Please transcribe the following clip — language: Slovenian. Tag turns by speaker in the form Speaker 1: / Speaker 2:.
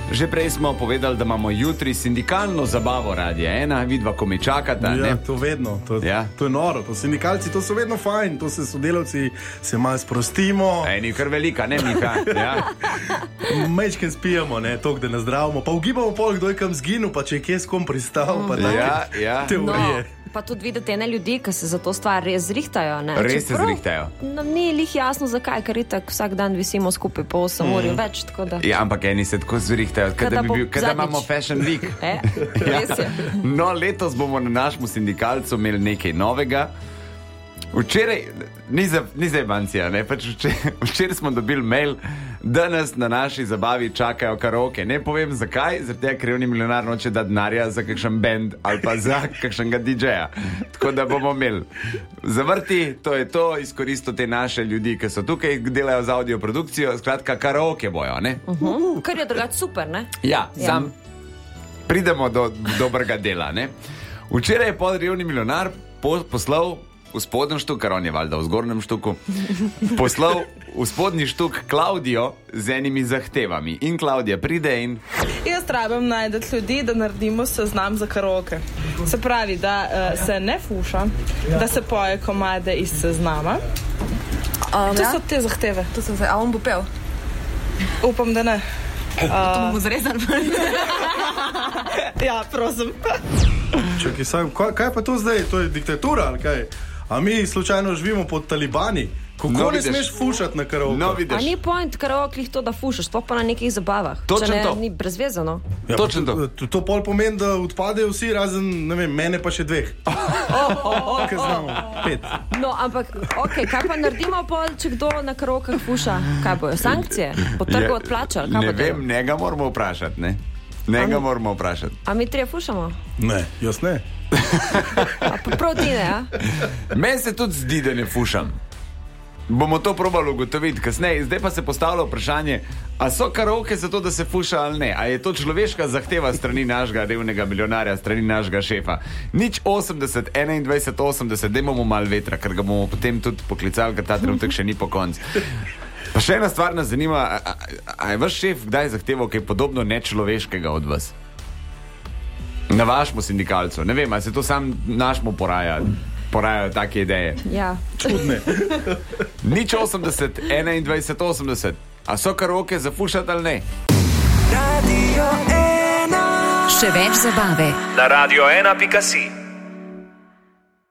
Speaker 1: Že prej smo povedali, da imamo jutri sindikalno zabavo Radia 1, vidva, ko me čakata.
Speaker 2: Ja, to vedno, to je noro, to sindikalci, to so vedno fajn, to se sodelavci se malo sprostimo.
Speaker 1: Ni kar velika, ne Miha? Ja.
Speaker 2: Mečken spijemo, ne, tok, da ne zdravimo, pa ugibamo pol, kdo je kam zginil, pa če je kje s kom pristal, pa take teorije.
Speaker 3: Pa tudi vidite ene ljudi, ki se za to stvar res zrihtajo. Ne?
Speaker 1: Res se zrihtajo.
Speaker 3: Nam ni lih jasno, zakaj, ker itak vsak dan visimo skupaj po 8 uri več. Da...
Speaker 1: Ja, ampak eni se tako zrihtajo, kada imamo Fashion Week.
Speaker 3: Res je.
Speaker 1: No, letos bomo na našem sindikalcu imeli nekaj novega. Včeraj, ni zdaj bancija, ne, pač včeraj smo dobili mail, da nas na naši zabavi čakajo karaoke. Ne povem zakaj, zaradi tega, ker Revni milijonar noče dati denarja za kakšen band ali pa za kakšnega DJ-ja. Tako da bomo imeli zavrti, to je to, izkoristil te naše ljudi, ki so tukaj, delajo za audio produkcijo, skratka karaoke bojo, ne?
Speaker 3: Kar je drugače super, ne?
Speaker 1: Ja, sam pridemo do dobrega dela, ne? Včeraj je pod Revni milijonar poslal v spodnjem štuk, kar on je valjda v zgornjem štuku, poslal v spodnji štuk Klaudijo z enimi zahtevami. In Klaudija pride in...
Speaker 4: Jaz rabim najdeti ljudi, da naredimo seznam za karaoke. Se pravi, da se ne fuša, da se poje komade iz seznama. To so te zahteve.
Speaker 5: A on bo pel?
Speaker 4: Upam, da ne.
Speaker 5: To bomo zrezali.
Speaker 4: Ja, prosim.
Speaker 2: Čakaj, sam, kaj pa to zdaj? To je diktatura ali kaj? A mi slučajno živimo pod talibani? Kako ne smeš fušati na karaoke?
Speaker 1: No, vidiš.
Speaker 3: A ni point karaoke to, da fušaš, sploh pa na nekih zabavah.
Speaker 1: Točno
Speaker 3: če ne,
Speaker 1: to.
Speaker 3: ni brezvezano.
Speaker 2: Ja,
Speaker 1: točno to.
Speaker 2: To pol pomeni, da odpadejo vsi, razen, ne vem, mene pa še 2. Kaj znamo? 5.
Speaker 3: No, ampak, kaj pa naredimo pol, če kdo na karaokah fuša? Kaj bojo, sankcije? Po trgu odplačali?
Speaker 1: Ne vem, njega moramo vprašati, ne? Njega moramo vprašati.
Speaker 3: A mi trije fušamo?
Speaker 2: Ne, jaz ne.
Speaker 3: A pa prav ti ne, ja?
Speaker 1: Meni se tudi zdi, da ne fušam. Bomo to probali ugotoviti kasneje. Zdaj pa se postavlja vprašanje, a so karaoke za to, da se fuša ali ne? A je to človeška zahteva strani našega revnega milijonarja, strani našega šefa? 080 21 80, dajmo mu malo vetra, ker ga bomo potem tudi poklicali, ker ta trenutek še ni po koncu. Pa še ena stvar nas zanima, a je vaš šef kdaj zahteval kaj podobno nečloveškega od vas? Na vašmu sindikalcu, ne vem, a se to sam našmu porajajo take ideje.
Speaker 3: Ja.
Speaker 2: Čudne.
Speaker 1: 080 21 80, a so karaoke za fušati ali ne?
Speaker 6: Radio 1.
Speaker 7: Še več zabave
Speaker 6: na radio1.si.